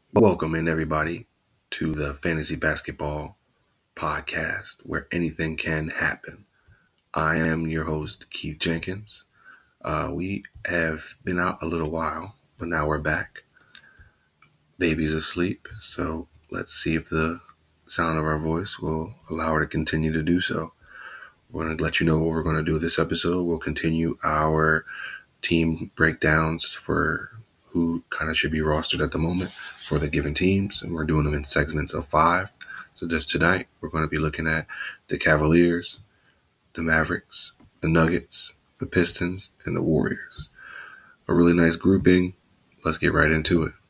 Welcome in, everybody, to the Fantasy Basketball Podcast, where anything can happen. I am your host, Keith Jenkins. We have been out a little while, but now we're back. Baby's asleep, so let's see if the sound of our voice will allow her to continue to do so. We're going to let you know what we're going to do this episode. We'll continue our team breakdowns for who kind of should be rostered at the moment for the given teams, and we're doing them in segments of 5. So just tonight, we're going to be looking at the Cavaliers, the Mavericks, the Nuggets, the Pistons, and the Warriors. A really nice grouping. Let's get right into it.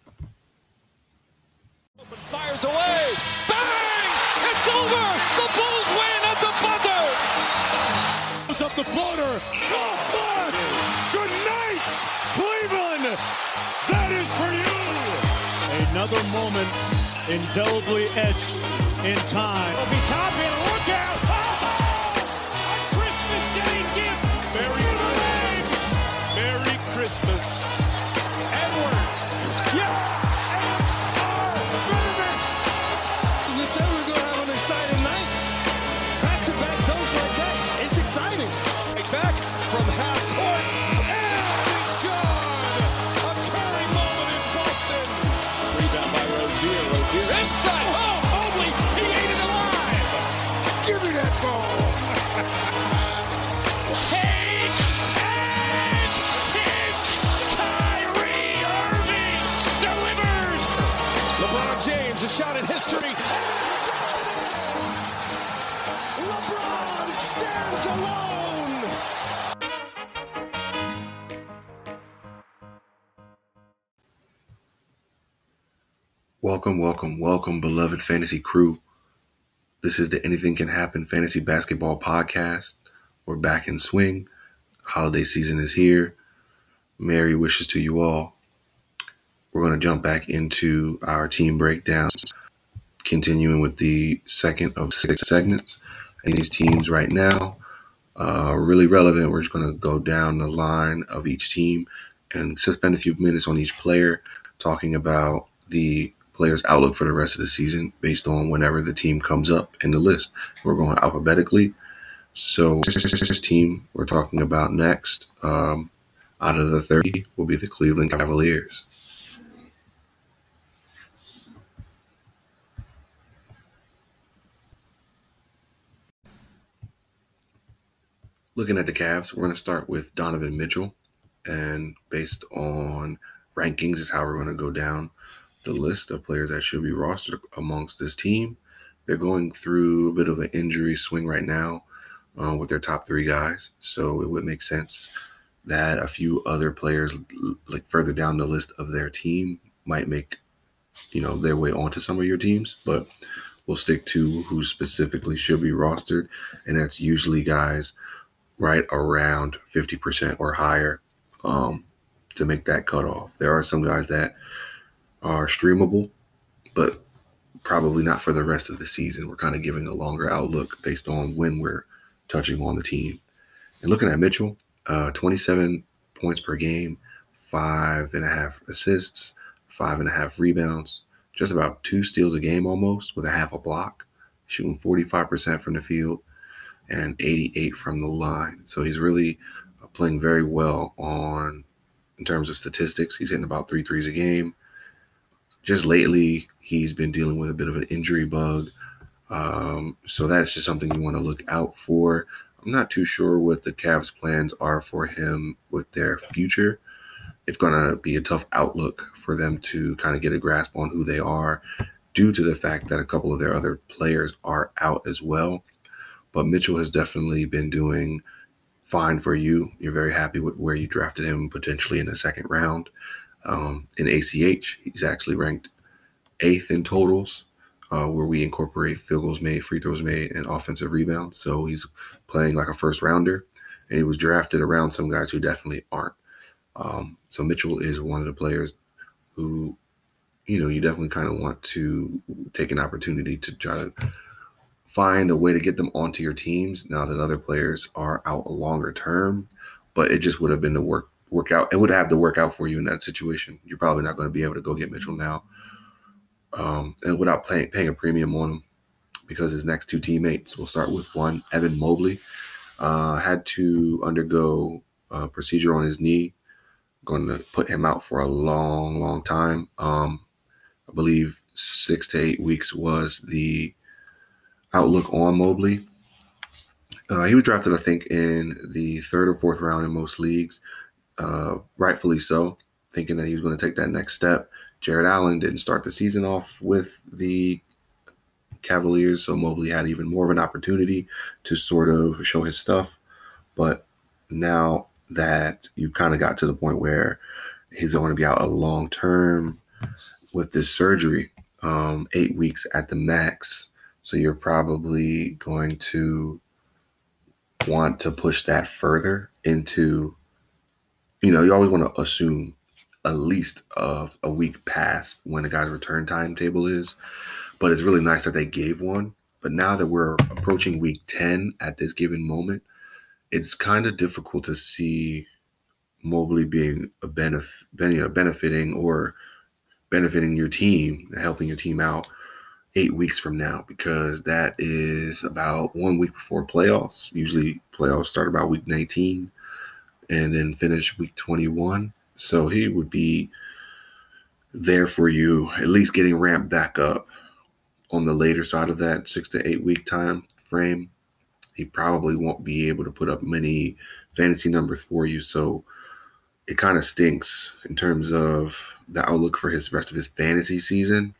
Fires away. Bang! It's over. The Bulls win at the buzzer. Goes up the floater. Off glass. Good night, Cleveland. That is for you. Another moment indelibly etched in time. It'll be top in. Look out. Oh! A Christmas Day gift. Merry Christmas. Merry Christmas. Edwards. Yeah. Said we're going to have an exciting night. Back-to-back dunks like that. It's exciting. Back from half court. And it's gone. A Curry moment in Boston. Rebound by Rozier. Rozier inside. Oh, Mobley. He ate it alive. Give me that ball. Takes and hits. Kyrie Irving delivers. LeBron James, a shot in history. LeBron stands alone. Welcome, beloved fantasy crew. This is the Anything Can Happen Fantasy Basketball Podcast. We're back in swing. Holiday season is here. Merry wishes to you all. We're going to jump back into our team breakdowns, continuing with the second of 6 segments. And these teams right now are really relevant. We're just going to go down the line of each team and spend a few minutes on each player, talking about the player's outlook for the rest of the season based on whenever the team comes up in the list. We're going alphabetically. So this team we're talking about next, out of the 30, will be the Cleveland Cavaliers. Looking at the Cavs, we're going to start with Donovan Mitchell, and based on rankings is how we're going to go down the list of players that should be rostered amongst this team. They're going through a bit of an injury swing right now with their top 3 guys, so it would make sense that a few other players like further down the list of their team might make their way onto some of your teams, but we'll stick to who specifically should be rostered, and that's usually guys right around 50% or higher to make that cutoff. There are some guys that are streamable, but probably not for the rest of the season. We're kind of giving a longer outlook based on when we're touching on the team. And looking at Mitchell, 27 points per game, 5.5 assists, 5.5 rebounds, just about 2 steals a game almost with a half a block, shooting 45% from the field and 88 from the line. So he's really playing very well in terms of statistics. He's hitting about 3 threes a game. Just lately, he's been dealing with a bit of an injury bug. So that's just something you want to look out for. I'm not too sure what the Cavs' plans are for him with their future. It's going to be a tough outlook for them to kind of get a grasp on who they are due to the fact that a couple of their other players are out as well. But Mitchell has definitely been doing fine for you. You're very happy with where you drafted him potentially in the second round. In ACH, he's actually ranked 8th in totals, where we incorporate field goals made, free throws made, and offensive rebounds. So he's playing like a first rounder, and he was drafted around some guys who definitely aren't. So Mitchell is one of the players who, you definitely kind of want to take an opportunity to try to find a way to get them onto your teams now that other players are out longer term. But it just would have been the work out. It would have to work out for you in that situation. You're probably not going to be able to go get Mitchell now and without paying a premium on him, because his next two teammates, will start with one, Evan Mobley, had to undergo a procedure on his knee. Going to put him out for a long, long time. I believe 6 to 8 weeks was the outlook on Mobley. He was drafted, I think, in the third or fourth round in most leagues, rightfully so, thinking that he was going to take that next step. Jarrett Allen didn't start the season off with the Cavaliers, so Mobley had even more of an opportunity to sort of show his stuff. But now that you've kind of got to the point where he's going to be out a long term with this surgery, 8 weeks at the max, so you're probably going to want to push that further into, you always want to assume at least of a week past when the guy's return timetable is. But it's really nice that they gave one. But now that we're approaching week 10 at this given moment, it's kind of difficult to see Mobley being benefiting your team, helping your team out 8 weeks from now, because that is about 1 week before playoffs. Usually playoffs start about week 19 and then finish week 21. So he would be there for you, at least getting ramped back up on the later side of that 6 to 8 week time frame. He probably won't be able to put up many fantasy numbers for you. So it kind of stinks in terms of the outlook for his rest of his fantasy season.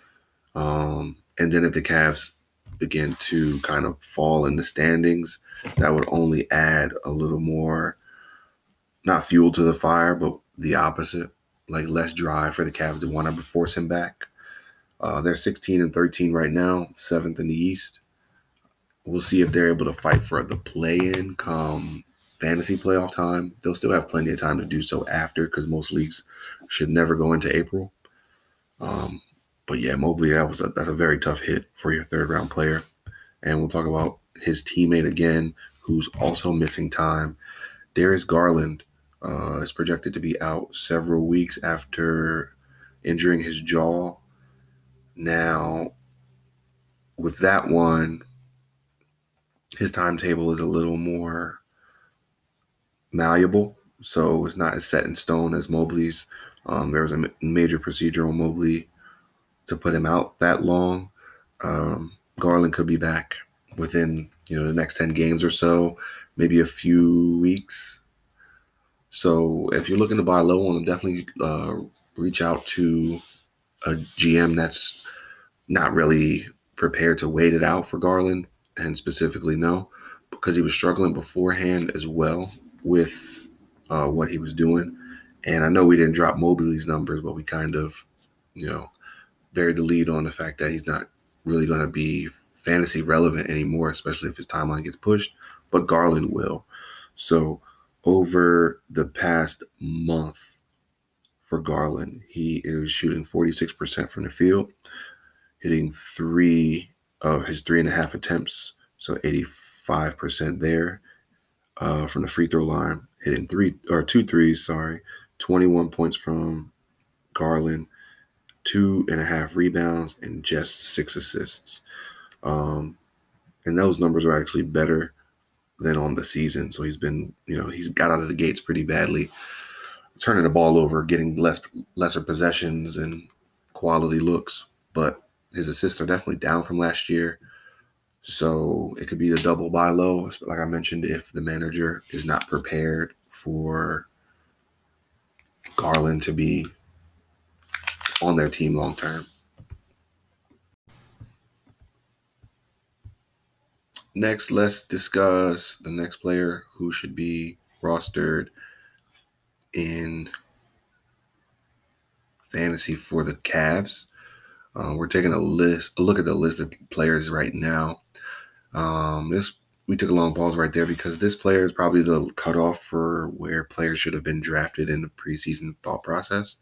And then if the Cavs begin to kind of fall in the standings, that would only add a little more, not fuel to the fire, but the opposite, like less drive for the Cavs to want to force him back. They're 16 and 13 right now, 7th in the East. We'll see if they're able to fight for the play-in come fantasy playoff time. They'll still have plenty of time to do so after, because most leagues should never go into April. But yeah, Mobley, that's a very tough hit for your third-round player. And we'll talk about his teammate again, who's also missing time. Darius Garland is projected to be out several weeks after injuring his jaw. Now, with that one, his timetable is a little more malleable, so it's not as set in stone as Mobley's. There was a major procedure on Mobley to put him out that long. Garland could be back within the next 10 games or so, maybe a few weeks. So if you're looking to buy low on him, definitely reach out to a GM that's not really prepared to wait it out for Garland, and specifically no, because he was struggling beforehand as well with what he was doing. And I know we didn't drop Mobley's numbers, but we kind of, buried the lead on the fact that he's not really going to be fantasy relevant anymore, especially if his timeline gets pushed, but Garland will. So over the past month for Garland, he is shooting 46% from the field, hitting 3 of his 3.5 attempts, so 85% there. From the free throw line, hitting 2 threes, 21 points from Garland, 2.5 rebounds, and just 6 assists. And those numbers are actually better than on the season. So he's been, he's got out of the gates pretty badly, turning the ball over, getting lesser possessions and quality looks. But his assists are definitely down from last year. So it could be a double buy low, like I mentioned, if the manager is not prepared for Garland to be on their team long term. Next, let's discuss the next player who should be rostered in fantasy for the Cavs. We're taking a look at the list of players right now. We took a long pause right there because this player is probably the cutoff for where players should have been drafted in the preseason thought process.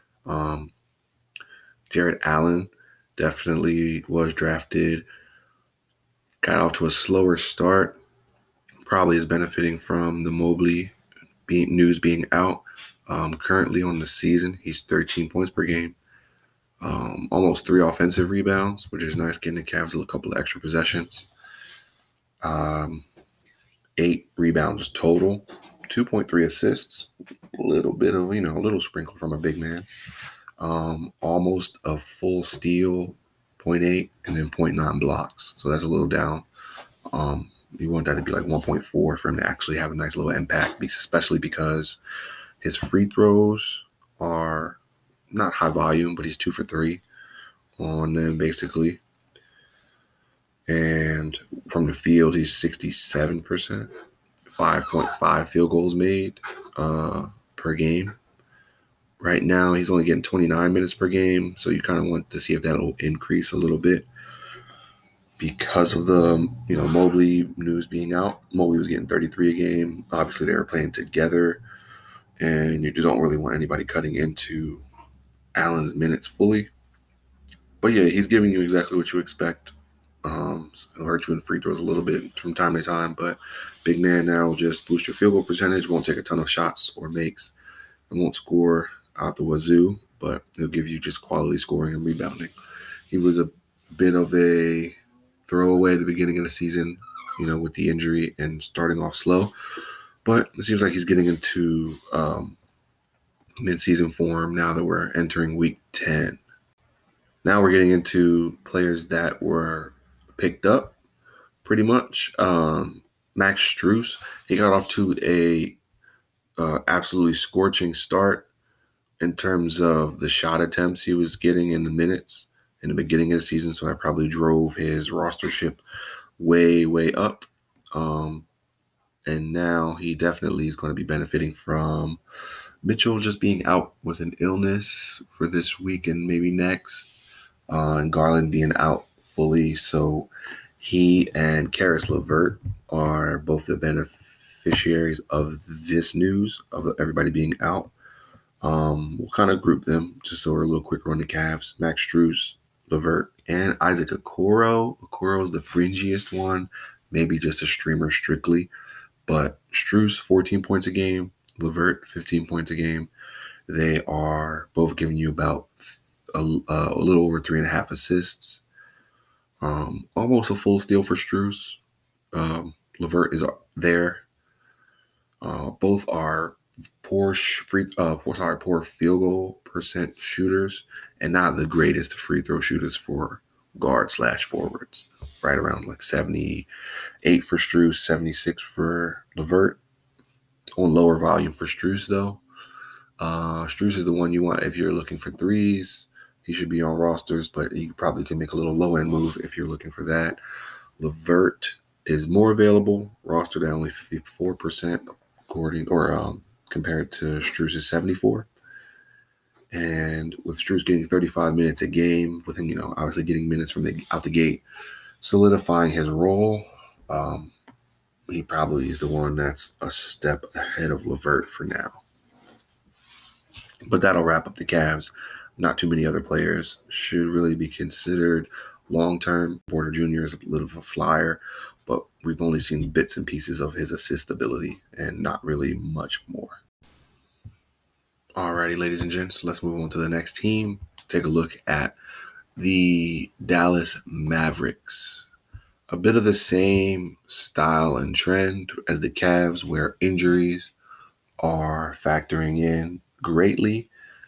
Jarrett Allen definitely was drafted, got off to a slower start, probably is benefiting from the Mobley news being out. Currently on the season, he's 13 points per game, almost 3 offensive rebounds, which is nice, getting the Cavs a couple of extra possessions. 8 rebounds total, 2.3 assists, a little bit of, a little sprinkle from a big man. Almost a full steal, 0.8, and then 0.9 blocks. So that's a little down. You want that to be like 1.4 for him to actually have a nice little impact, especially because his free throws are not high volume, but he's 2 for 3 on them basically. And from the field, he's 67%, 5.5 field goals made per game. Right now, he's only getting 29 minutes per game, so you kind of want to see if that'll increase a little bit because of the Mobley news being out. Mobley was getting 33 a game. Obviously, they were playing together, and you just don't really want anybody cutting into Allen's minutes fully. But yeah, he's giving you exactly what you expect. It'll hurt you in free throws a little bit from time to time, but big man now will just boost your field goal percentage, won't take a ton of shots or makes, and won't score out the wazoo, but he'll give you just quality scoring and rebounding. He was a bit of a throwaway at the beginning of the season, with the injury and starting off slow, but it seems like he's getting into mid-season form now that we're entering week 10. Now we're getting into players that were picked up pretty much. Max Strus, he got off to a absolutely scorching start in terms of the shot attempts he was getting in the minutes in the beginning of the season, so that probably drove his rostership way, way up. And now he definitely is going to be benefiting from Mitchell just being out with an illness for this week and maybe next, and Garland being out fully. So he and Caris LeVert are both the beneficiaries of this news of everybody being out. We'll kind of group them just so we're a little quicker on the Cavs. Max Strus, LeVert, and Isaac Okoro. Okoro is the fringiest one, maybe just a streamer strictly. But Strus, 14 points a game. LeVert, 15 points a game. They are both giving you about a little over 3.5 assists. Almost a full steal for Strus. LeVert is there. Both are poor field goal percent shooters and not the greatest free throw shooters for guard/forwards. Right around like 78 for Strus, 76 for LeVert. On lower volume for Strus though. Strus is the one you want if you're looking for threes. He should be on rosters, but he probably can make a little low-end move if you're looking for that. LeVert is more available, rostered at only 54% compared to Strus's 74%. And with Strus getting 35 minutes a game, with him, obviously getting minutes from out the gate, solidifying his role, he probably is the one that's a step ahead of LeVert for now. But that'll wrap up the Cavs. Not too many other players should really be considered long-term. Porter Jr. is a little of a flyer, but we've only seen bits and pieces of his assist ability and not really much more. Alrighty, ladies and gents, let's move on to the next team. Take a look at the Dallas Mavericks. A bit of the same style and trend as the Cavs, where injuries are factoring in greatly.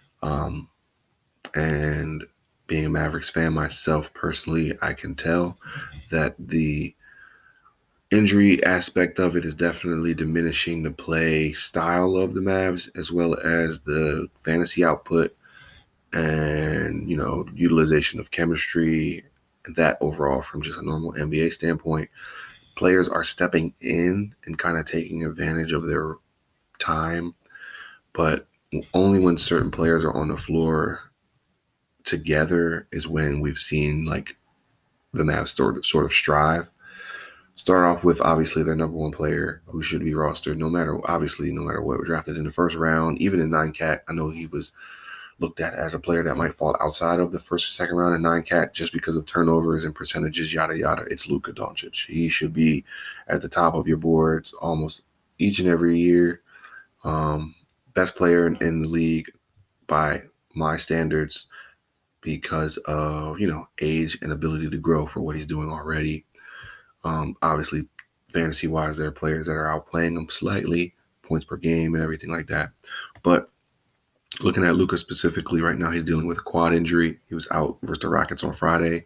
And being a Mavericks fan myself personally, I can tell that the injury aspect of it is definitely diminishing the play style of the Mavs, as well as the fantasy output and, utilization of chemistry, and that overall from just a normal NBA standpoint. Players are stepping in and kind of taking advantage of their time, but only when certain players are on the floor together is when we've seen like the Mavs sort of strive. Start off with obviously their number one player who should be rostered no matter what, drafted in the first round, even in 9-cat. I know he was looked at as a player that might fall outside of the first or second round in 9-cat just because of turnovers and percentages, yada yada. It's Luka Doncic. He should be at the top of your boards almost each and every year. Best player in the league by my standards. because of, age and ability to grow for what he's doing already. Obviously, fantasy-wise, there are players that are outplaying him slightly, points per game and everything like that. But looking at Luka specifically right now, he's dealing with a quad injury. He was out versus the Rockets on Friday.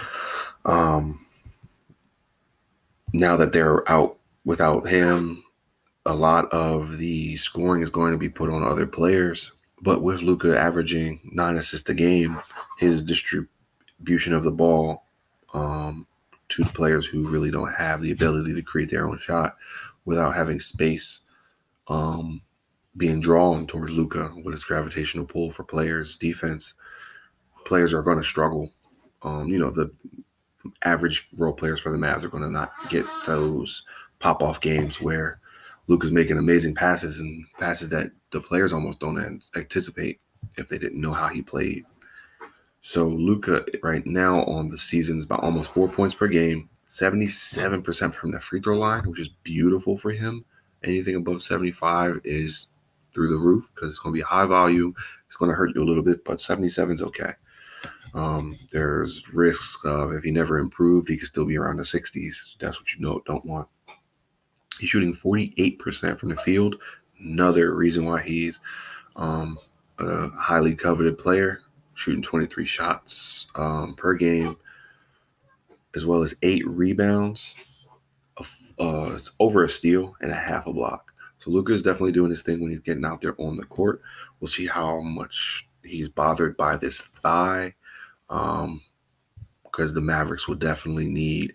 Now that they're out without him, a lot of the scoring is going to be put on other players. But with Luka averaging 9 assists a game, his distribution of the ball to the players who really don't have the ability to create their own shot without having space being drawn towards Luka with his gravitational pull for players' defense, players are going to struggle. The average role players for the Mavs are going to not get those pop-off games where Luka's making amazing passes and passes that the players almost don't anticipate if they didn't know how he played. So Luka right now on the season is about almost 4 points per game, 77% from the free throw line, which is beautiful for him. Anything above 75 is through the roof because it's going to be high volume. It's going to hurt you a little bit, but 77 is okay. There's risks of if he never improved, he could still be around the 60s. That's what you don't want. He's shooting 48% from the field. Another reason why he's a highly coveted player, shooting 23 shots per game, as well as 8 rebounds, it's over a steal and a half a block. So Luka is definitely doing his thing when he's getting out there on the court. We'll see how much he's bothered by this thigh, because the Mavericks will definitely need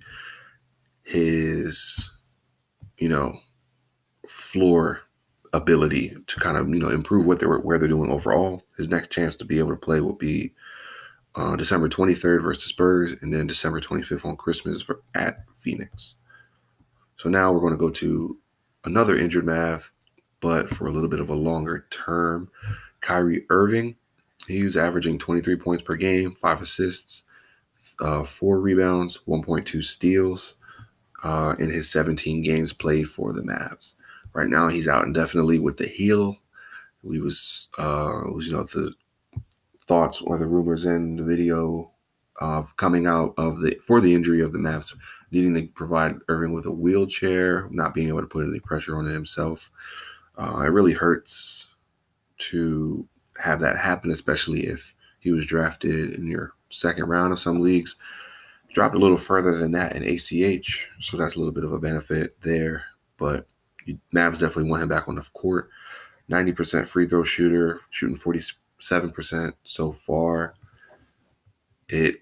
his, floor ability to kind of, improve where they're doing overall. His next chance to be able to play will be December 23rd versus the Spurs, and then December 25th on Christmas at Phoenix. So now we're going to go to another injured Mav, but for a little bit of a longer term. Kyrie Irving, he was averaging 23 points per game, 5 assists, 4 rebounds, 1.2 steals in his 17 games played for the Mavs. Right now, he's out indefinitely with the heel. The thoughts or the rumors in the video of coming out for the injury of the Mavs, needing to provide Irving with a wheelchair, not being able to put any pressure on it himself. It really hurts to have that happen, especially if he was drafted in your second round of some leagues. Dropped a little further than that in ACH, so that's a little bit of a benefit there. But Mavs definitely want him back on the court. 90% free throw shooter, shooting 47% so far. I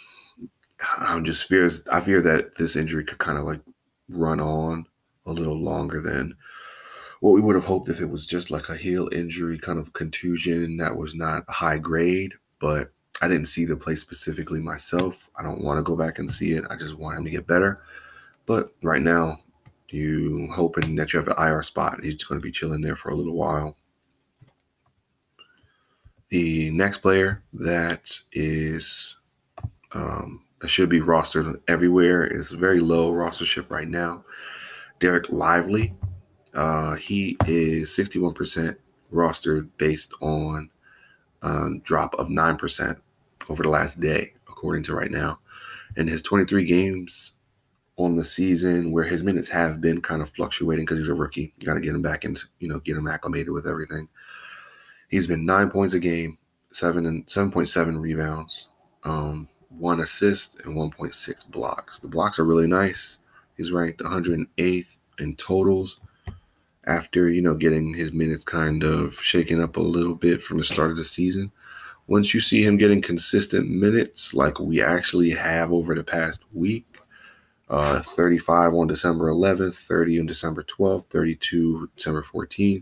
fear that this injury could kind of like run on a little longer than what we would have hoped if it was just like a heel injury, kind of contusion that was not high grade. But I didn't see the play specifically myself. I don't want to go back and see it. I just want him to get better. But right now, you hoping that you have an IR spot, and he's going to be chilling there for a little while. The next player that is that should be rostered everywhere is very low rostership right now. Derek Lively. He is 61% rostered based on drop of 9% over the last day, according to right now. And his 23 games on the season where his minutes have been kind of fluctuating because he's a rookie. You got to get him back and, get him acclimated with everything. He's been 9 points a game, 7.7 rebounds, 1 assist, and 1.6 blocks. The blocks are really nice. He's ranked 108th in totals after, getting his minutes kind of shaken up a little bit from the start of the season. Once you see him getting consistent minutes like we actually have over the past week, 35 on December 11th, 30 on December 12th, 32 December 14th.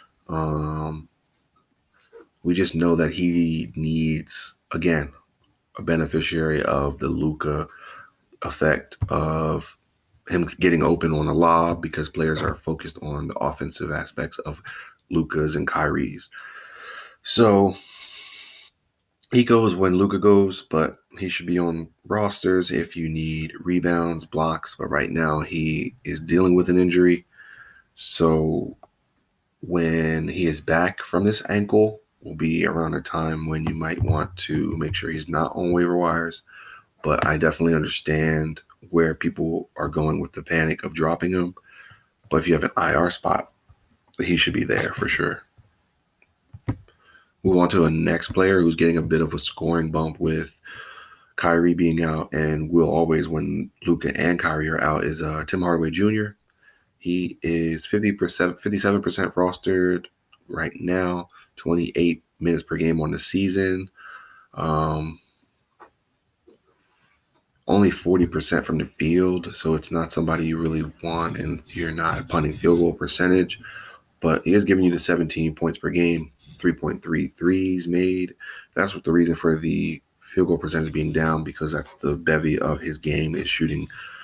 We just know that he needs, again, a beneficiary of the Luka effect of him getting open on a lob because players are focused on the offensive aspects of Luka's and Kyrie's. So he goes when Luka goes, but he should be on rosters if you need rebounds, blocks. But right now he is dealing with an injury. So when he is back from this ankle, will be around a time when you might want to make sure he's not on waiver wires. But I definitely understand where people are going with the panic of dropping him. But if you have an IR spot, he should be there for sure. Move on to a next player who's getting a bit of a scoring bump with Kyrie being out, and will always when Luka and Kyrie are out, is Tim Hardaway Jr. He is 57% rostered right now, 28 minutes per game on the season. Only 40% from the field, so it's not somebody you really want, and you're not punting field goal percentage. But he is giving you the 17 points per game, 3.3 threes made. That's what the reason for the field goal percentage being down, because that's the bevy of his game is shooting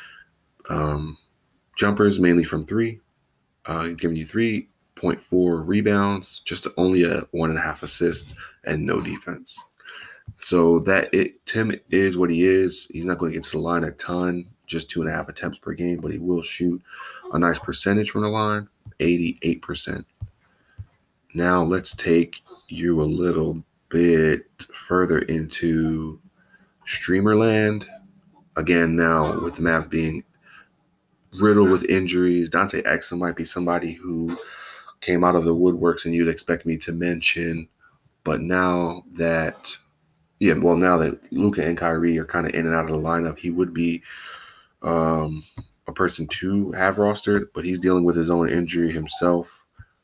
jumpers mainly from three. Giving you 3.4 rebounds, just only a 1.5 assists and no defense. So Tim is what he is. He's not going to get to the line a ton, just 2.5 attempts per game, but he will shoot a nice percentage from the line, 88%. Now let's take you a little bit further into streamer land. Again, now with the Mavs being riddled with injuries, Dante Exum might be somebody who came out of the woodworks and you'd expect me to mention. But now that Luka and Kyrie are kind of in and out of the lineup, he would be a person to have rostered, but he's dealing with his own injury himself.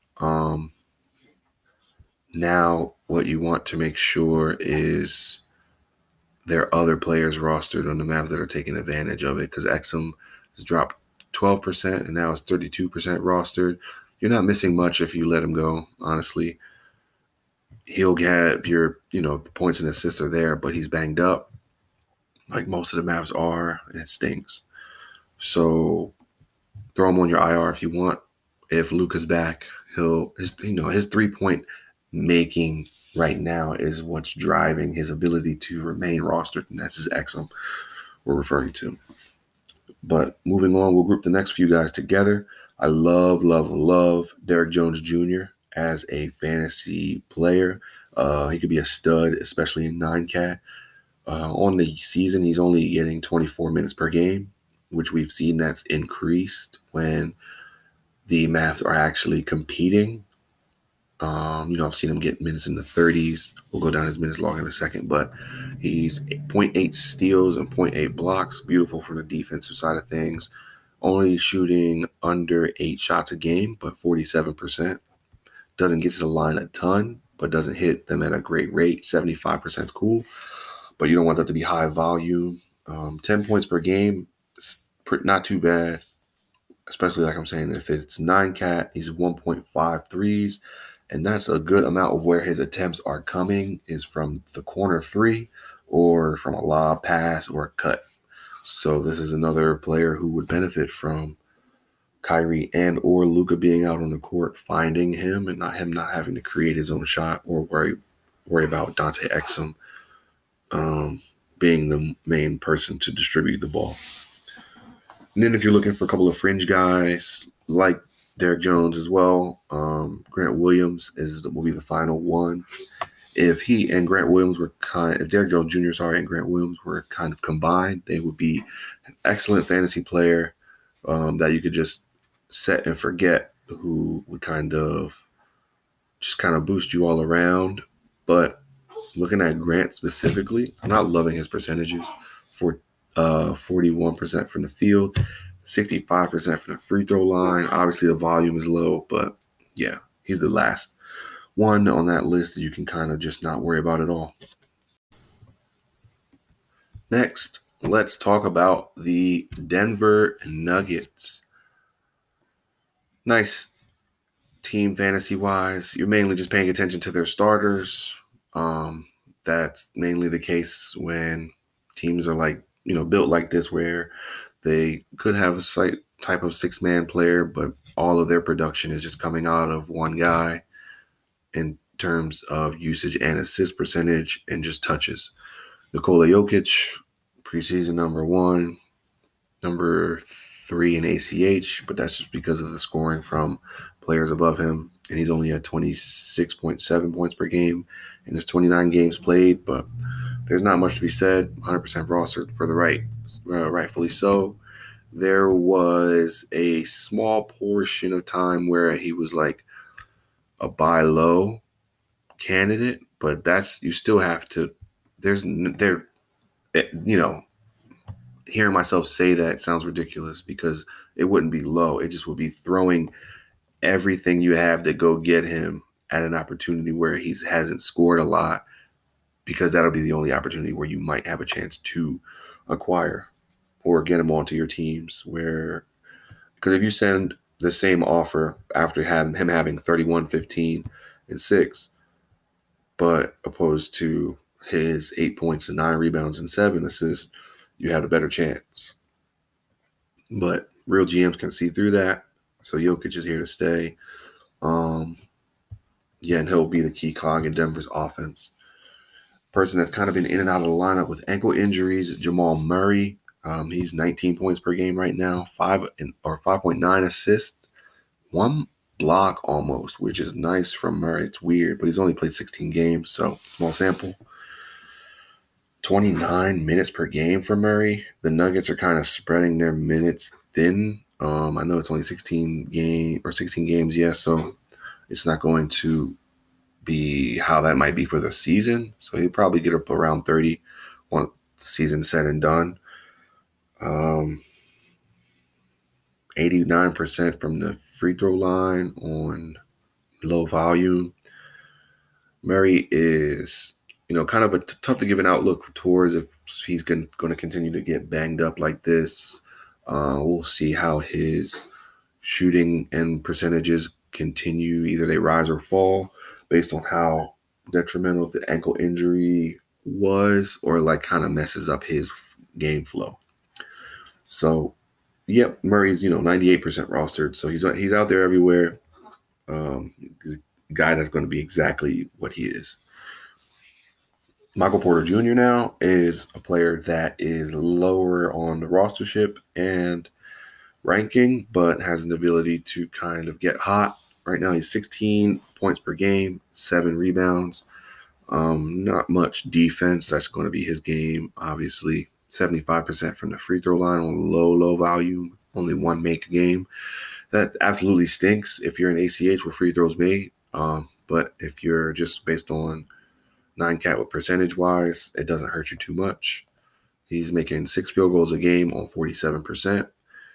Now what you want to make sure is there are other players rostered on the Mavs that are taking advantage of it, because Exum has dropped 12% and now it's 32% rostered. You're not missing much if you let him go, honestly. He'll get the points and assists are there, but he's banged up like most of the Mavs are, and it stinks. So throw him on your IR if you want. If Luka's back, his 3-point making right now is what's driving his ability to remain rostered, and that's his Exum we're referring to. But moving on, we'll group the next few guys together. I love Derrick Jones Jr. as a fantasy player. He could be a stud, especially in 9Cat. On the season, he's only getting 24 minutes per game, which we've seen that's increased when the Mavs are actually competing. I've seen him get minutes in the 30s. We'll go down his minutes log in a second, but he's 0.8 steals and 0.8 blocks. Beautiful from the defensive side of things. Only shooting under 8 shots a game, but 47%. Doesn't get to the line a ton, but doesn't hit them at a great rate. 75% is cool, but you don't want that to be high volume. 10 points per game, not too bad, especially like I'm saying, if it's 9Cat, he's 1.5 threes, and that's a good amount of where his attempts are coming is from the corner three or from a lob pass or a cut. So this is another player who would benefit from Kyrie and or Luka being out on the court, finding him and not having to create his own shot or worry about Dante Exum being the main person to distribute the ball. And then if you're looking for a couple of fringe guys like Derrick Jones as well, Grant Williams will be the final one. If Derrick Jones Jr. and Grant Williams were kind of combined, they would be an excellent fantasy player that you could just set and forget, who would kind of boost you all around. But looking at Grant specifically, I'm not loving his percentages. For 41% from the field, 65% from the free throw line. Obviously the volume is low, but yeah, he's the last one on that list that you can kind of just not worry about at all. Next, let's talk about the Denver Nuggets. Nice team fantasy-wise. You're mainly just paying attention to their starters. That's mainly the case when teams are built like this, where they could have a slight type of six-man player, but all of their production is just coming out of one guy in terms of usage and assist percentage and just touches. Nikola Jokic, preseason number 1, number 3 in ACH, but that's just because of the scoring from players above him. and he's only at 26.7 points per game in his 29 games played. But there's not much to be said. 100% rostered for the rightfully so. There was a small portion of time where he was like a buy low candidate, but you still have to. Hearing myself say that sounds ridiculous because it wouldn't be low. It just would be throwing everything you have to go get him at an opportunity where he hasn't scored a lot, because that'll be the only opportunity where you might have a chance to acquire or get him onto your teams. Because if you send the same offer after him having 31, 15, and 6, but opposed to his 8 points and 9 rebounds and 7 assists, you have a better chance. But real GMs can see through that. So Jokic is here to stay. And he'll be the key cog in Denver's offense. Person that's kind of been in and out of the lineup with ankle injuries, Jamal Murray. He's 19 points per game right now, 5.9 assists, 1 block almost, which is nice from Murray. It's weird, but he's only played 16 games, so small sample. 29 minutes per game for Murray. The Nuggets are kind of spreading their minutes thin. I know it's only 16 games, yeah, so it's not going to be how that might be for the season. So he'll probably get up around 30 once the season's said and done. 89% from the free throw line on low volume. Murray is, kind of tough to give an outlook towards if he's going to continue to get banged up like this. We'll see how his shooting and percentages continue. Either they rise or fall based on how detrimental the ankle injury was, or like kind of messes up his game flow. So, yep, Murray's 98% rostered, so he's out there everywhere. He's a guy that's going to be exactly what he is. Michael Porter Jr. now is a player that is lower on the rostership and ranking, but has an ability to kind of get hot. Right now, he's 16 points per game, 7 rebounds. Not much defense. That's going to be his game, obviously. 75% from the free throw line on low volume, only 1 make a game. That absolutely stinks if you're an ACH with free throws made. But if you're just based on 9-cat with percentage-wise, it doesn't hurt you too much. He's making 6 field goals a game on 47%.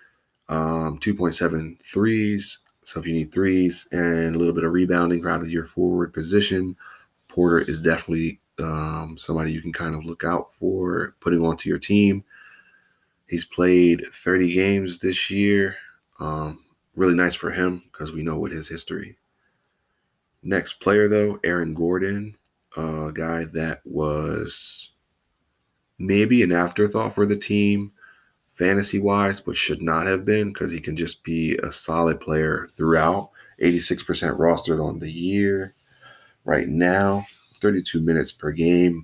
2.7 threes. So if you need threes and a little bit of rebounding out of your forward position, Porter is definitely somebody you can kind of look out for putting onto your team. He's played 30 games this year. Really nice for him because we know what his history. Next player, though, Aaron Gordon, a guy that was maybe an afterthought for the team fantasy-wise, but should not have been because he can just be a solid player throughout. 86% rostered on the year right now, 32 minutes per game,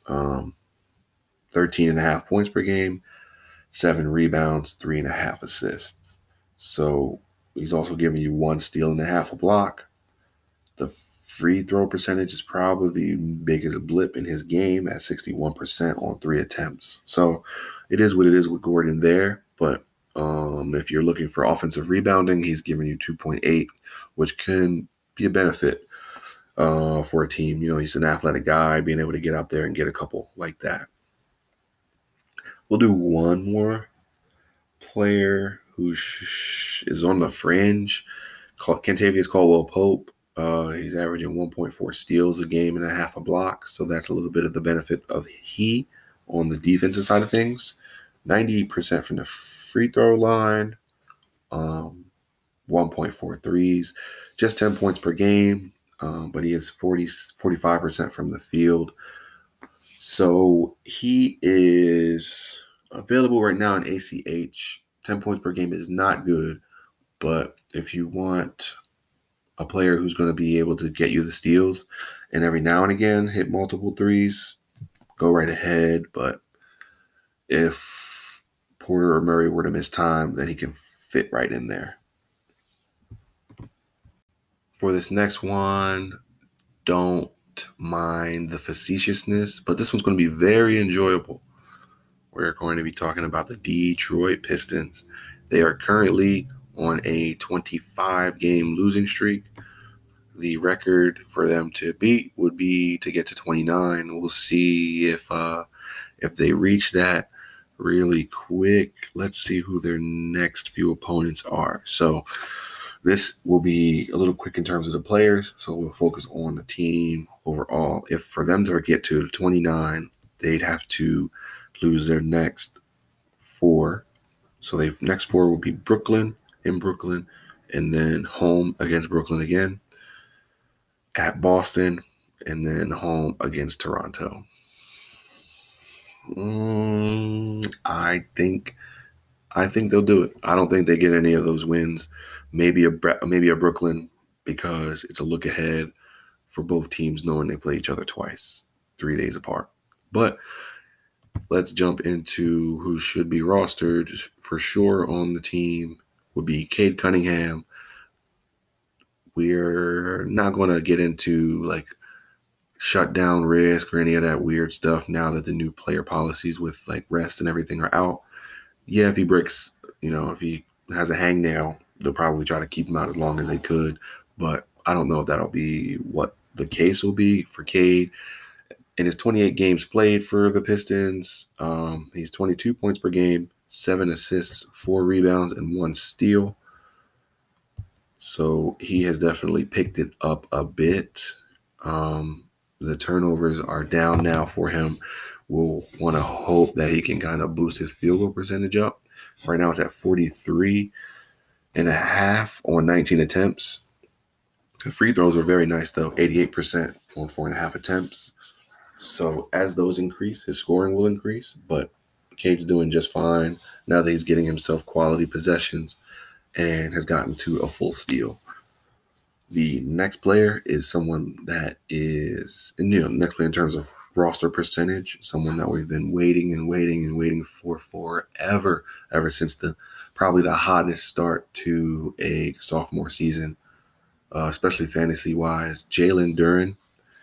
13.5 points per game, 7 rebounds, 3.5 assists. So he's also giving you 1 steal and a half a block. The free throw percentage is probably the biggest blip in his game at 61% on 3 attempts. So it is what it is with Gordon there. But if you're looking for offensive rebounding, he's giving you 2.8, which can be a benefit for a team. He's an athletic guy, being able to get out there and get a couple like that. We'll do one more player who is on the fringe, Kentavious Caldwell-Pope. He's averaging 1.4 steals a game and a half a block, so that's a little bit of the benefit of he on the defensive side of things. 98% from the free throw line, 1.4 threes, just 10 points per game, but he is 45% from the field. So he is available right now in ACH. 10 points per game is not good, but if you want a player who's going to be able to get you the steals and every now and again hit multiple threes, go right ahead. But if Porter or Murray were to miss time, then he can fit right in there. For this next one, don't mind the facetiousness, but this one's going to be very enjoyable. We're going to be talking about the Detroit Pistons. They are currently on a 25-game losing streak. The record for them to beat would be to get to 29. We'll see if they reach that really quick. Let's see who their next few opponents are. So this will be a little quick in terms of the players. So we'll focus on the team overall. If for them to get to 29, they'd have to lose their next 4. So the next 4 will be Brooklyn, in Brooklyn, and then home against Brooklyn again, at Boston, and then home against Toronto. I think they'll do it. I don't think they get any of those wins. Maybe a Brooklyn, because it's a look ahead for both teams knowing they play each other twice, 3 days apart. But let's jump into who should be rostered for sure on the team. Would be Cade Cunningham. We're not going to get into like shutdown risk or any of that weird stuff now that the new player policies with like rest and everything are out. Yeah, if he breaks, if he has a hangnail, they'll probably try to keep him out as long as they could. But I don't know if that'll be what the case will be for Cade. In his 28 games played for the Pistons, he's 22 points per game, 7 assists, 4 rebounds, and 1 steal. So he has definitely picked it up a bit. The turnovers are down now for him. We'll want to hope that he can kind of boost his field goal percentage up. Right now it's at 43.5 on 19 attempts. The free throws were very nice, though, 88% on 4.5 attempts. So as those increase, his scoring will increase, but Cade's doing just fine now that he's getting himself quality possessions and has gotten to a full steal. The next player is someone that is, next player in terms of roster percentage, someone that we've been waiting for forever, ever since probably the hottest start to a sophomore season, especially fantasy-wise. Jalen Duren,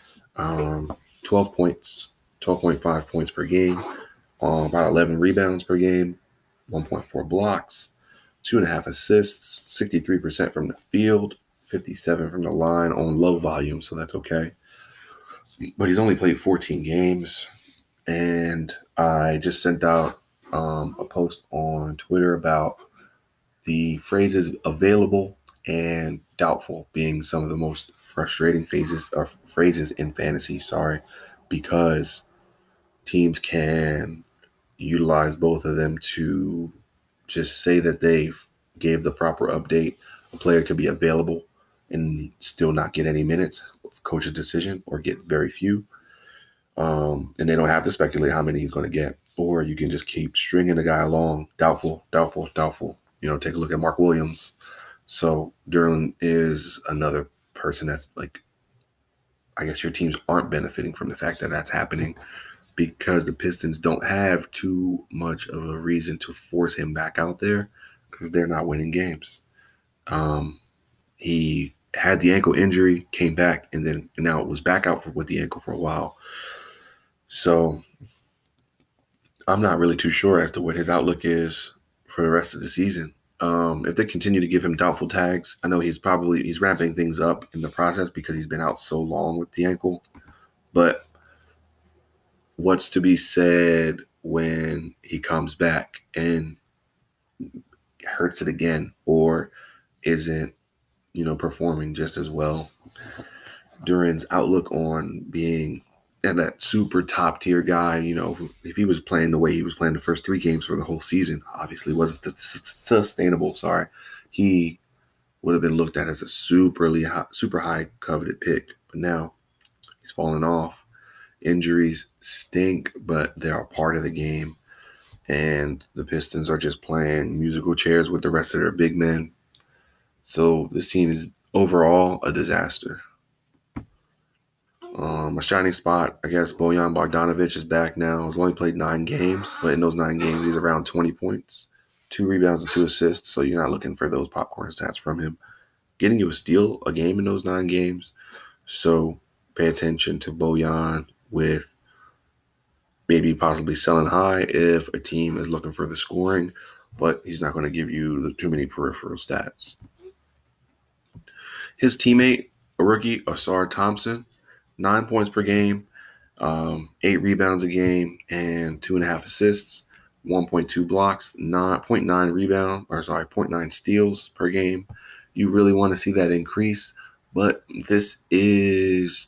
12 points, 12.5 points per game, about 11 rebounds per game, 1.4 blocks, 2.5 assists, 63% from the field, 57 from the line on low volume, so that's okay. But he's only played 14 games, and I just sent out a post on Twitter about the phrases available and doubtful being some of the most frustrating phrases in fantasy, because teams can utilize both of them to just say that they gave the proper update. A player could be available and still not get any minutes of coach's decision or get very few. And they don't have to speculate how many he's going to get. Or you can just keep stringing the guy along. Doubtful. Take a look at Mark Williams. So Duren is another person that's like, I guess your teams aren't benefiting from the fact that that's happening because the Pistons don't have too much of a reason to force him back out there because they're not winning games. He had the ankle injury, came back, and now it was back out with the ankle for a while. So I'm not really too sure as to what his outlook is for the rest of the season. If they continue to give him doubtful tags, I know he's ramping things up in the process because he's been out so long with the ankle. But what's to be said when he comes back and hurts it again or isn't, performing just as well? Duren's outlook on being that super top tier guy, if he was playing the way he was playing the first 3 games for the whole season, obviously wasn't sustainable. He would have been looked at as a super high coveted pick, but now he's fallen off. Injuries stink, but they are part of the game, and the Pistons are just playing musical chairs with the rest of their big men. So this team is overall a disaster. A shining spot, I guess, Bojan Bogdanovic is back now. He's only played 9 games, but in those 9 games, he's around 20 points, 2 rebounds and 2 assists. So you're not looking for those popcorn stats from him. getting you a steal a game in those 9 games. So pay attention to Bojan with maybe possibly selling high if a team is looking for the scoring, but he's not going to give you too many peripheral stats. His teammate, a rookie, Ausar Thompson, 9 points per game, 8 rebounds a game, and 2.5 assists, 1.2 blocks, 0.9 steals per game. You really want to see that increase, but this is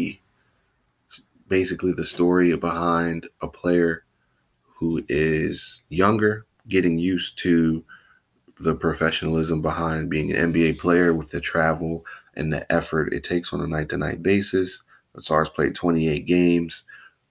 basically the story behind a player who is younger, getting used to the professionalism behind being an NBA player with the travel and the effort it takes on a night-to-night basis. Ausar's played 28 games.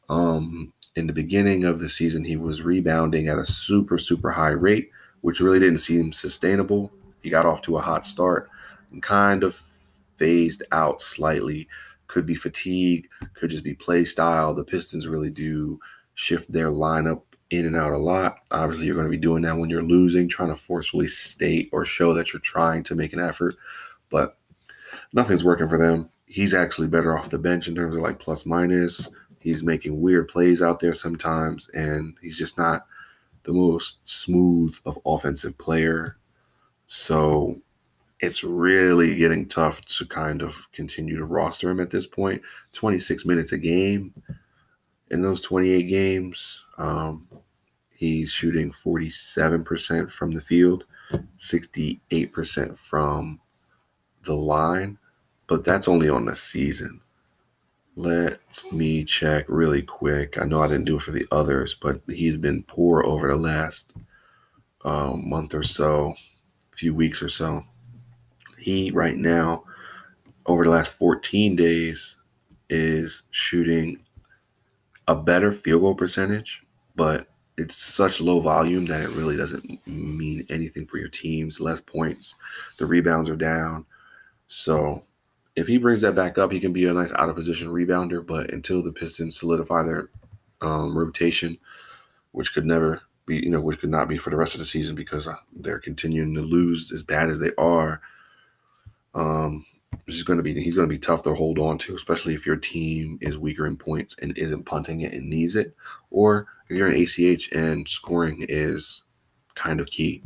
In the beginning of the season, he was rebounding at a super, super high rate, which really didn't seem sustainable. He got off to a hot start and kind of phased out slightly. Could be fatigue, could just be play style. The Pistons really do shift their lineup in and out a lot. Obviously, you're going to be doing that when you're losing, trying to forcefully state or show that you're trying to make an effort, but nothing's working for them. He's actually better off the bench in terms of like plus minus. He's making weird plays out there sometimes, and he's just not the most smooth of offensive player. So it's really getting tough to kind of continue to roster him at this point. 26 minutes a game. In those 28 games, he's shooting 47% from the field, 68% from the line, but that's only on the season. Let me check really quick. I know I didn't do it for the others, but he's been poor over the last month or so, few weeks or so. He right now, over the last 14 days, is shooting a better field goal percentage, but it's such low volume that it really doesn't mean anything for your teams. Less points, the rebounds are down. So if he brings that back up, he can be a nice out-of-position rebounder, but until the Pistons solidify their rotation, which could never be, which could not be for the rest of the season because they're continuing to lose as bad as they are, he's going to be tough to hold on to, especially if your team is weaker in points and isn't punting it and needs it, or if you're an ACH and scoring is kind of key.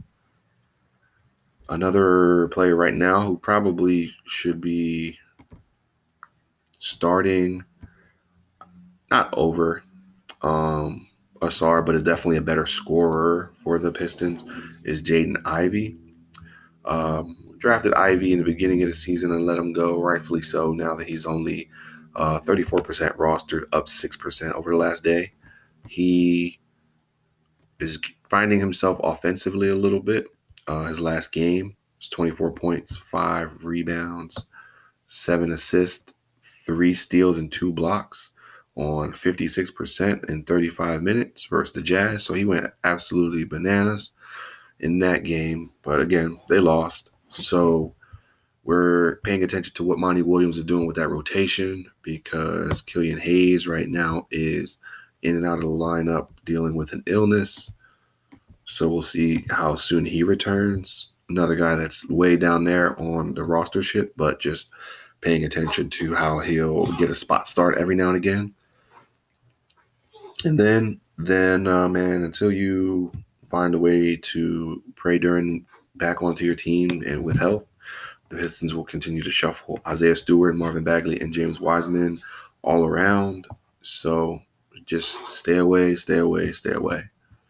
Another player right now who probably should be starting, not over Ausar, but is definitely a better scorer for the Pistons, is Jaden Ivey. Drafted Ivey in the beginning of the season and let him go, rightfully so, now that he's only 34% rostered, up 6% over the last day. He is finding himself offensively a little bit. His last game was 24 points, 5 rebounds, 7 assists, 3 steals, and 2 blocks on 56% in 35 minutes versus the Jazz. So he went absolutely bananas in that game. But again, they lost. So we're paying attention to what Monty Williams is doing with that rotation because Killian Hayes right now is in and out of the lineup dealing with an illness. So we'll see how soon he returns. Another guy that's way down there on the roster ship, but just paying attention to how he'll get a spot start every now and again. And then man, until you find a way to pray during back onto your team and with health, the Pistons will continue to shuffle Isaiah Stewart, Marvin Bagley, and James Wiseman all around. So just stay away, stay away, stay away.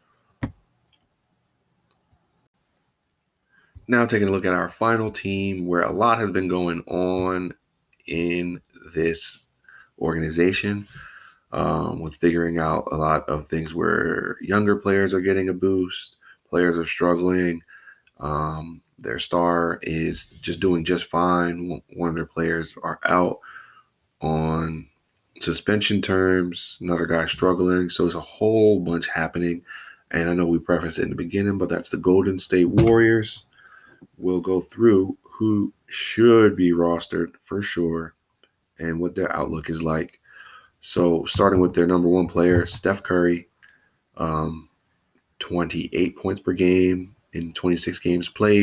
Now taking a look at our final team where a lot has been going on in this organization with figuring out a lot of things where younger players are getting a boost, players are struggling. Their star is just doing just fine. One of their players are out on suspension terms. Another guy struggling. So it's a whole bunch happening. And I know we prefaced it in the beginning, but that's the Golden State Warriors. We'll go through who should be rostered for sure and what their outlook is like. So starting with their number one player, Steph Curry, 28 points per game in 26 games played,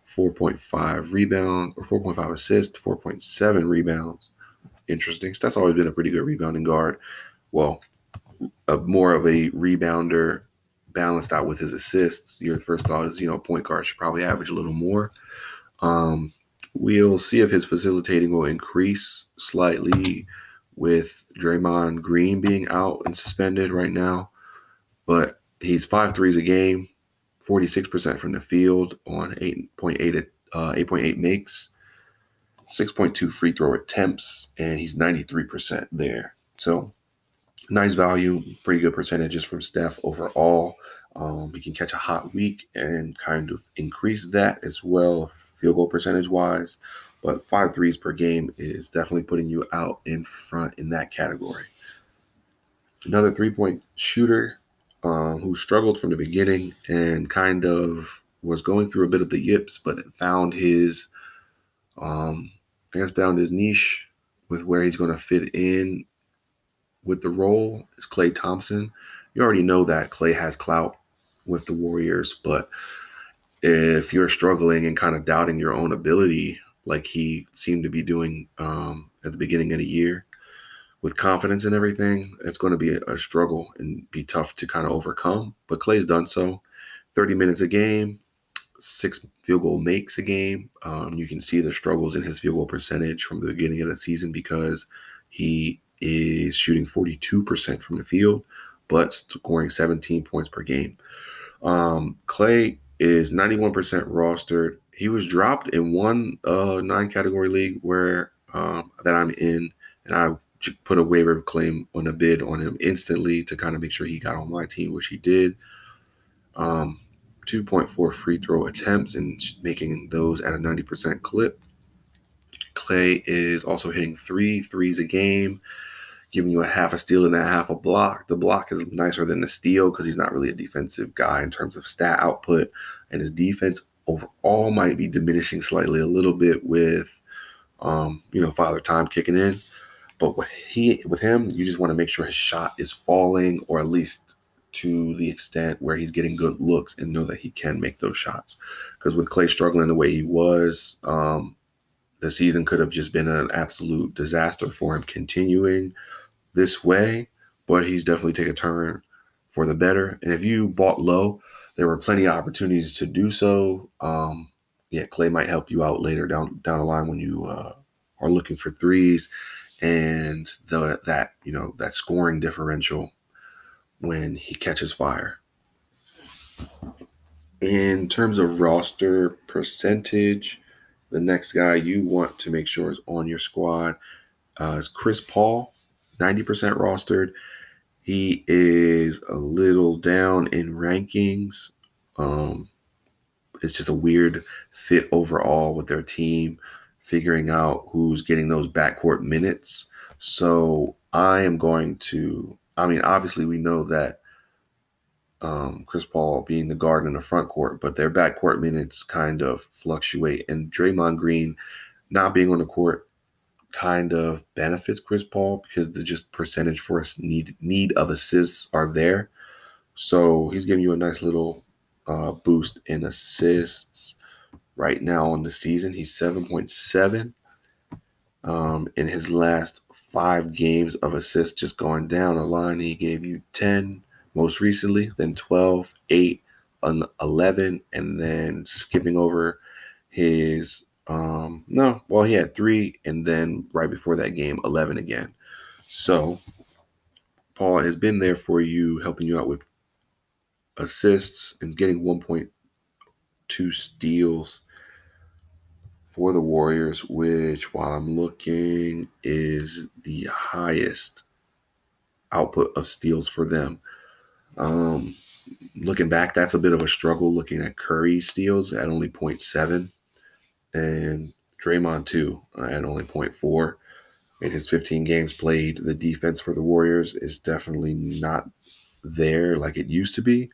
4.5 rebounds or 4.5 assists, 4.7 rebounds. Interesting. So that's always been a pretty good rebounding guard. Well, more of a rebounder balanced out with his assists. Your first thought is, point guard should probably average a little more. We'll see if his facilitating will increase slightly with Draymond Green being out and suspended right now. But he's 5 threes a game, 46% from the field on 8.8 makes, 6.2 free throw attempts, and he's 93% there. So nice value, pretty good percentages from Steph overall. He can catch a hot week and kind of increase that as well, field goal percentage wise. But 5 threes per game is definitely putting you out in front in that category. Another 3-point shooter who struggled from the beginning and kind of was going through a bit of the yips, but found his, found his niche with where he's going to fit in with the role is Klay Thompson. You already know that Klay has clout with the Warriors, but if you're struggling and kind of doubting your own ability, like he seemed to be doing at the beginning of the year, with confidence and everything, it's going to be a struggle and be tough to kind of overcome. But Klay's done so. 30 minutes a game, 6 field goal makes a game. You can see the struggles in his field goal percentage from the beginning of the season because he is shooting 42% from the field, but scoring 17 points per game. Klay is 91% rostered. He was dropped in one 9-category league where that I'm in, and I put a waiver claim on a bid on him instantly to kind of make sure he got on my team, which he did. 2.4 free throw attempts and making those at a 90% clip. Klay is also hitting 3 threes a game, giving you a half a steal and a half a block. The block is nicer than the steal because he's not really a defensive guy in terms of stat output, and his defense overall might be diminishing slightly a little bit with, Father Time kicking in. But with him, you just want to make sure his shot is falling, or at least to the extent where he's getting good looks, and know that he can make those shots. Because with Klay struggling the way he was, the season could have just been an absolute disaster for him continuing this way. But he's definitely taken a turn for the better. And if you bought low, there were plenty of opportunities to do so. Klay might help you out later down the line when you are looking for threes. And that scoring differential when he catches fire. In terms of roster percentage, the next guy you want to make sure is on your squad is Chris Paul, 90% rostered. He is a little down in rankings. It's just a weird fit overall with their team, figuring out who's getting those backcourt minutes. So I am going to, obviously we know that Chris Paul being the guard in the front court, but their backcourt minutes kind of fluctuate. And Draymond Green not being on the court kind of benefits Chris Paul because the just percentage for us need of assists are there. So he's giving you a nice little boost in assists. Right now on the season, he's 7.7. In his last 5 games of assists, just going down the line, he gave you 10 most recently, then 12, 8, 11, and then skipping over his he had 3, and then right before that game, 11 again. So Paul has been there for you, helping you out with assists and getting 1.2 steals for the Warriors, which, while I'm looking, is the highest output of steals for them. Looking back, that's a bit of a struggle looking at Curry steals at only 0.7 and Draymond too at only 0.4. In his 15 games played, the defense for the Warriors is definitely not there like it used to be.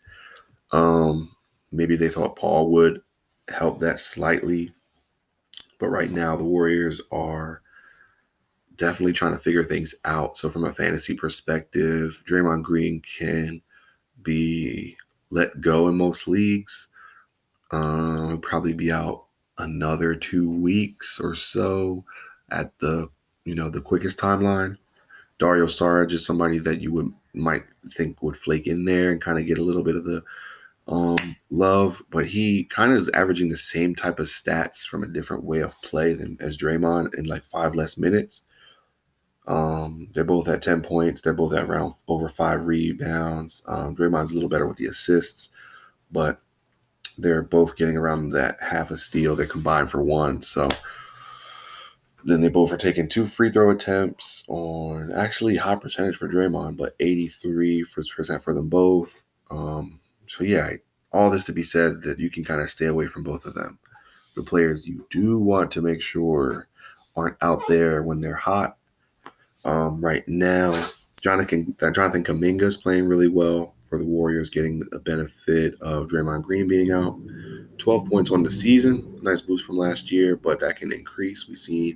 Maybe they thought Paul would help that slightly. But right now, the Warriors are definitely trying to figure things out. So from a fantasy perspective, Draymond Green can be let go in most leagues. He'll probably be out another 2 weeks or so at the quickest timeline. Dario Saric is somebody that you might think would flake in there and kind of get a little bit of the love, but he kind of is averaging the same type of stats from a different way of play as Draymond in like 5 less minutes. They're both at 10 points. They're both at around over 5 rebounds. Draymond's a little better with the assists, but they're both getting around that half a steal. They combined for 1. So then they both are taking 2 free throw attempts on actually high percentage for Draymond, but 83% for them both. So yeah, all this to be said that you can kind of stay away from both of them. The players you do want to make sure aren't out there when they're hot. Right now, Jonathan Kuminga is playing really well for the Warriors, getting a benefit of Draymond Green being out. 12 points on the season, nice boost from last year, but that can increase. We've seen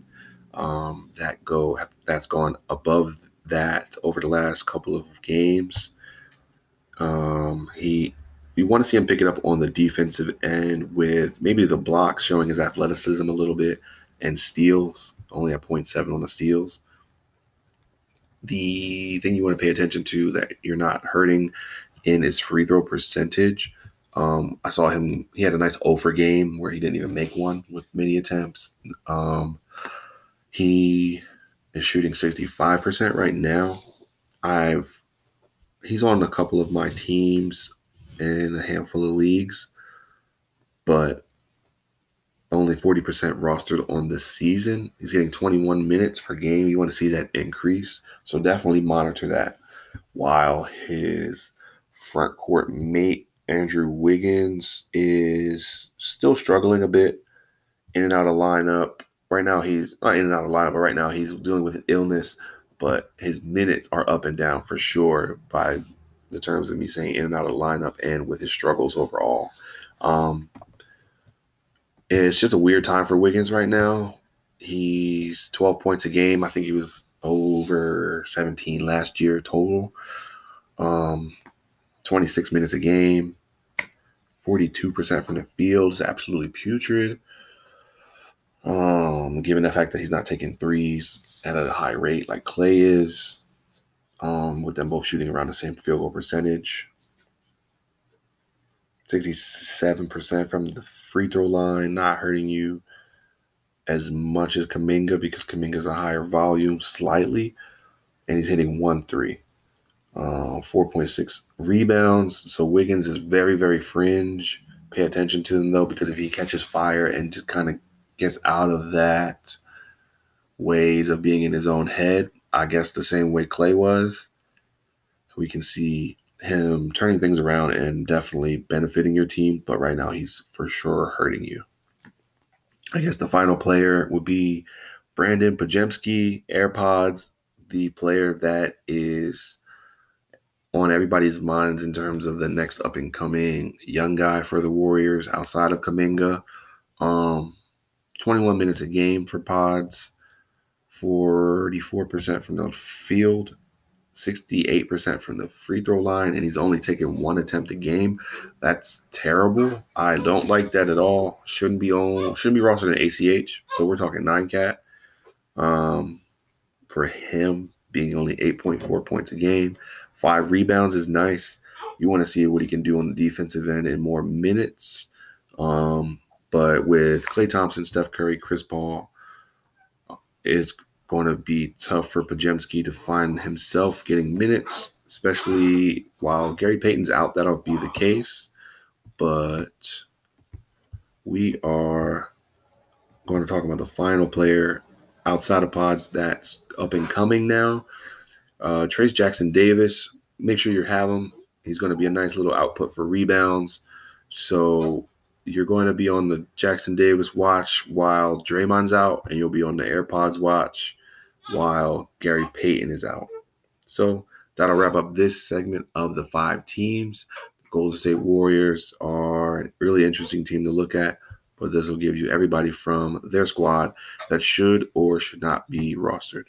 that's gone above that over the last couple of games. You want to see him pick it up on the defensive end with maybe the blocks showing his athleticism a little bit and steals, only at 0.7 on the steals. The thing you want to pay attention to that you're not hurting in his free throw percentage. I saw him, he had a nice 0 for game where he didn't even make one with many attempts. He is shooting 65% right now. He's on a couple of my teams in a handful of leagues, but only 40% rostered on the season. He's getting 21 minutes per game. You want to see that increase. So definitely monitor that. While his front court mate, Andrew Wiggins, is still struggling a bit, in and out of lineup. Right now he's not in and out of lineup, but right now he's dealing with an illness, but his minutes are up and down for sure by the terms of me saying in and out of lineup and with his struggles overall. It's just a weird time for Wiggins right now. He's 12 points a game. I think he was over 17 last year total. 26 minutes a game. 42% from the field is absolutely putrid. Given the fact that he's not taking threes at a high rate like Clay is, with them both shooting around the same field goal percentage. 67% from the free throw line, not hurting you as much as Kuminga because Kuminga's a higher volume slightly, and he's hitting 1-3. 4.6 rebounds. So Wiggins is very, very fringe. Pay attention to him, though, because if he catches fire and just kind of gets out of that ways of being in his own head, I guess the same way Clay was, we can see him turning things around and definitely benefiting your team. But right now he's for sure hurting you. I guess the final player would be Brandon Podziemski, AirPods, the player that is on everybody's minds in terms of the next up-and-coming young guy for the Warriors outside of Kuminga. 21 minutes a game for Pods, 44% from the field, 68% from the free throw line, and he's only taking 1 attempt a game. That's terrible. I don't like that at all. Shouldn't be rostered in ACH. So we're talking 9-cat. For him being only 8.4 points a game, 5 rebounds is nice. You want to see what he can do on the defensive end in more minutes. But with Klay Thompson, Steph Curry, Chris Paul, it's going to be tough for Podziemski to find himself getting minutes, especially while Gary Payton's out. That'll be the case. But we are going to talk about the final player outside of Pods that's up and coming now. Trayce Jackson-Davis, make sure you have him. He's going to be a nice little output for rebounds. So you're going to be on the Jackson-Davis watch while Draymond's out, and you'll be on the AirPods watch while Gary Payton is out. So that'll wrap up this segment of the 5 teams. Golden State Warriors are a really interesting team to look at, but this will give you everybody from their squad that should or should not be rostered.